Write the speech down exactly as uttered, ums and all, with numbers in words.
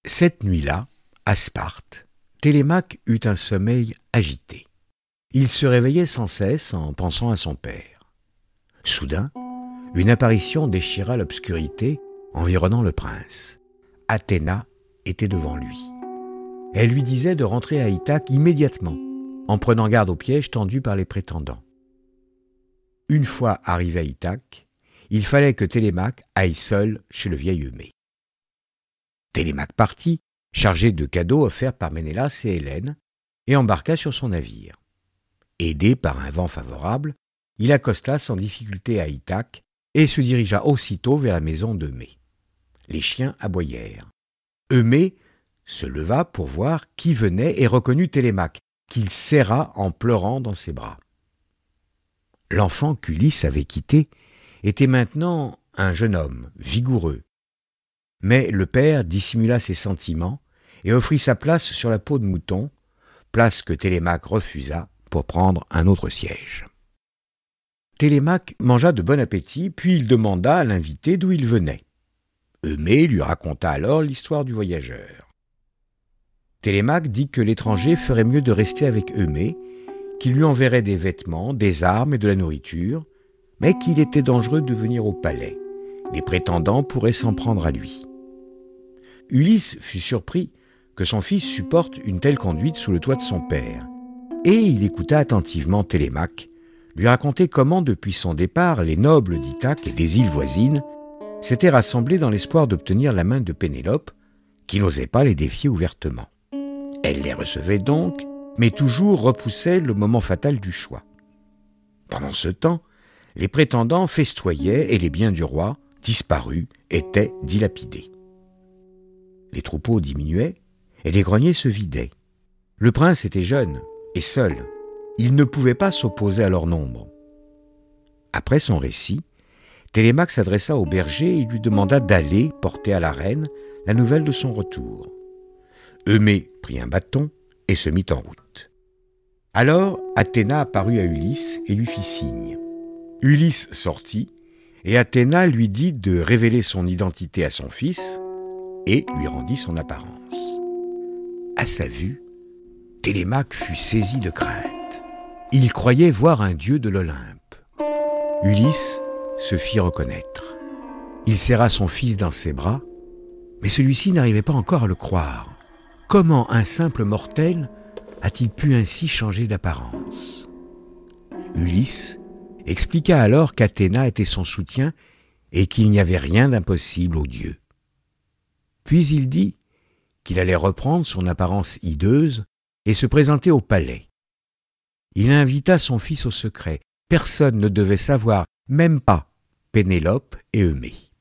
Cette nuit-là, à Sparte, Télémaque eut un sommeil agité. Il se réveillait sans cesse en pensant à son père. Soudain, une apparition déchira l'obscurité environnant le prince. Athéna était devant lui. Elle lui disait de rentrer à Ithaque immédiatement, en prenant garde aux pièges tendus par les prétendants. Une fois arrivé à Ithaque, il fallait que Télémaque aille seul chez le vieil Eumée. Télémaque partit, chargé de cadeaux offerts par Ménélas et Hélène, et embarqua sur son navire. Aidé par un vent favorable, il accosta sans difficulté à Ithaque et se dirigea aussitôt vers la maison d'Eumée. Les chiens aboyèrent. Eumée se leva pour voir qui venait et reconnut Télémaque, qu'il serra en pleurant dans ses bras. L'enfant qu'Ulysse avait quitté était maintenant un jeune homme, vigoureux. Mais le père dissimula ses sentiments et offrit sa place sur la peau de mouton, place que Télémaque refusa pour prendre un autre siège. Télémaque mangea de bon appétit, puis il demanda à l'invité d'où il venait. Eumée lui raconta alors l'histoire du voyageur. Télémaque dit que l'étranger ferait mieux de rester avec Eumée, qu'il lui enverrait des vêtements, des armes et de la nourriture, mais qu'il était dangereux de venir au palais. Les prétendants pourraient s'en prendre à lui. Ulysse fut surpris que son fils supporte une telle conduite sous le toit de son père, et il écouta attentivement Télémaque lui raconter comment, depuis son départ, les nobles d'Ithaque et des îles voisines s'étaient rassemblés dans l'espoir d'obtenir la main de Pénélope, qui n'osait pas les défier ouvertement. Elle les recevait donc, mais toujours repoussait le moment fatal du choix. Pendant ce temps, les prétendants festoyaient et les biens du roi, disparus, étaient dilapidés. Les troupeaux diminuaient et les greniers se vidaient. Le prince était jeune et seul. Il ne pouvait pas s'opposer à leur nombre. Après son récit, Télémaque s'adressa au berger et lui demanda d'aller porter à la reine la nouvelle de son retour. Eumée prit un bâton et se mit en route. Alors Athéna apparut à Ulysse et lui fit signe. Ulysse sortit, et Athéna lui dit de révéler son identité à son fils et lui rendit son apparence. À sa vue, Télémaque fut saisi de crainte. Il croyait voir un dieu de l'Olympe. Ulysse se fit reconnaître. Il serra son fils dans ses bras, mais celui-ci n'arrivait pas encore à le croire. Comment un simple mortel a-t-il pu ainsi changer d'apparence ? Ulysse expliqua alors qu'Athéna était son soutien et qu'il n'y avait rien d'impossible aux dieux. Puis il dit qu'il allait reprendre son apparence hideuse et se présenter au palais. Il invita son fils au secret. Personne ne devait savoir, même pas Pénélope et Eumée.